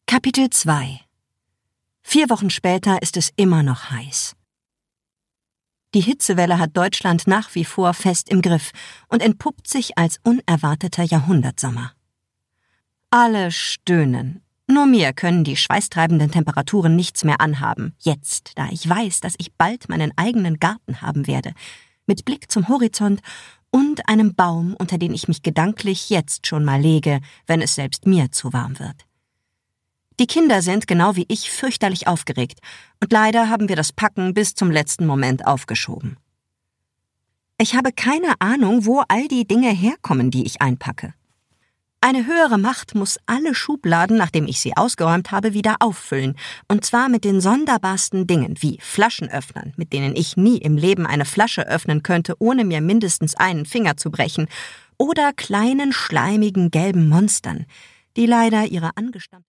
Kapitel 2. 4 Wochen später ist es immer noch heiß. Die Hitzewelle hat Deutschland nach wie vor fest im Griff und entpuppt sich als unerwarteter Jahrhundertsommer. Alle stöhnen. Nur mir können die schweißtreibenden Temperaturen nichts mehr anhaben. Jetzt, da ich weiß, dass ich bald meinen eigenen Garten haben werde, mit Blick zum Horizont und einem Baum, unter den ich mich gedanklich jetzt schon mal lege, wenn es selbst mir zu warm wird. Die Kinder sind, genau wie ich, fürchterlich aufgeregt und leider haben wir das Packen bis zum letzten Moment aufgeschoben. Ich habe keine Ahnung, wo all die Dinge herkommen, die ich einpacke. Eine höhere Macht muss alle Schubladen, nachdem ich sie ausgeräumt habe, wieder auffüllen, und zwar mit den sonderbarsten Dingen wie Flaschenöffnern, mit denen ich nie im Leben eine Flasche öffnen könnte, ohne mir mindestens einen Finger zu brechen, oder kleinen, schleimigen, gelben Monstern, die leider ihre angestammten